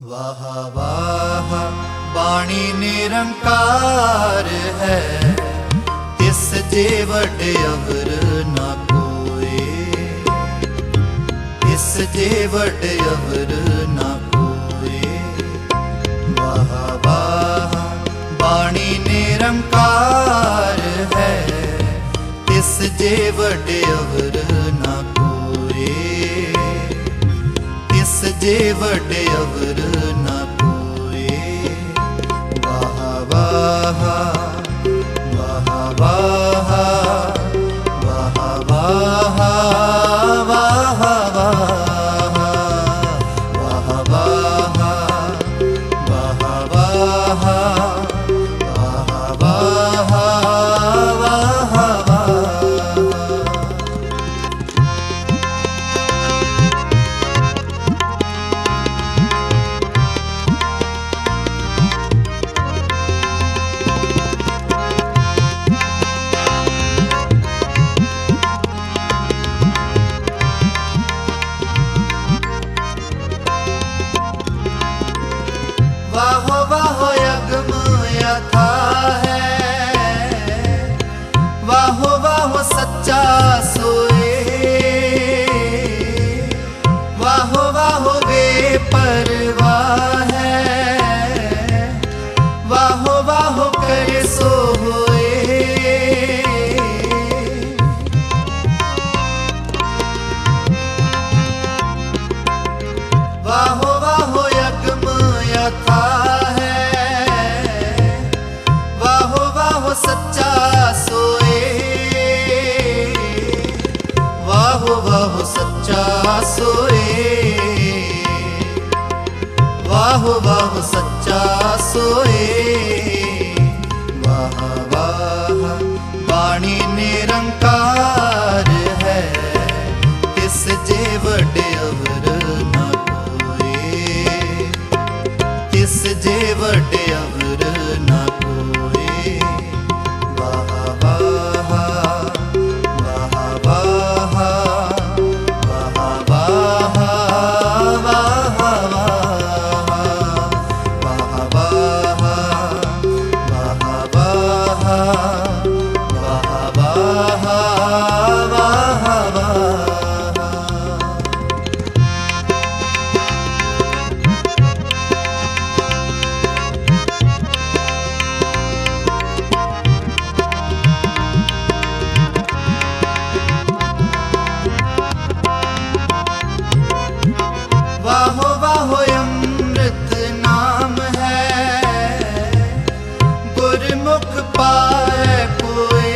वाह वाह बाणी निरंकार है, तिस जे वड्डे अवर ना कोई, तिस जे वड्डे अवर ना कोई। वाह वाह बाणी निरंकार है, तिस जे वड्डे अवर ना कोई, तिस जे वड्डे अवर ना कोई। वाह वाह वाह वाह वाह वाह वाह वाह वाह वाहो वाहो यज्ञ यथा है, वाहो वाहो सच्चा सोए, वाहो वाहो बेपरवाह है, वाहो वाहो करे सो होए। वाहो वाहो यज्ञ यथा है, वाहो वाहो सच्चा सोए, वाहो वाहो सच्चा सोए, वाहो वाहो सच्चा सोए। वाह वाह बाणी निरंकार है, तिस जे वड्डे अवर ना कोई, तिस जे वड्डे अवर ना कोई। वाह वाह वाह वाह वाह वाह वाहो वाहो अमृत नाम है, गुरमुख पाए कोई।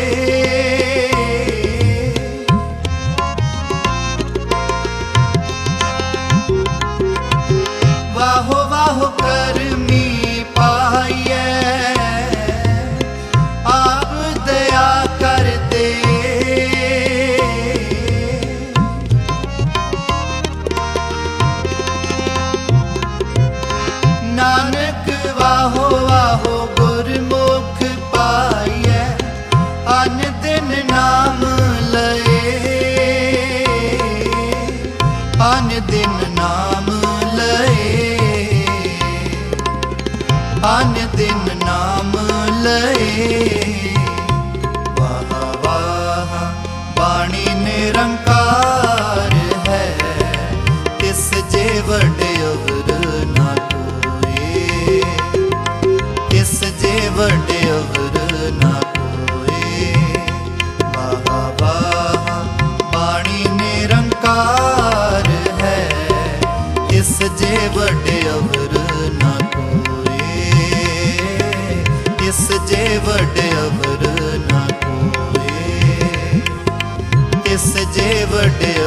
वाहो वाहो करमी पाइए, आप दया कर दे। नानक वाहो वाहो गुरमुख पाइए, अन दिन नाम लए, अन दिन नाम लए, अन दिन नाम लए। वाह वाह बाणी निरंकार है, तिस जे वड्डे अवर ना कोई, तिस जे वड्डे अवर ना कोई। वाह वाह बाणी निरंकार है, तिस जे वड्डे अवर ना कोई, तिस जे वड्डे अवर ना कोई, तिस जे वड्डे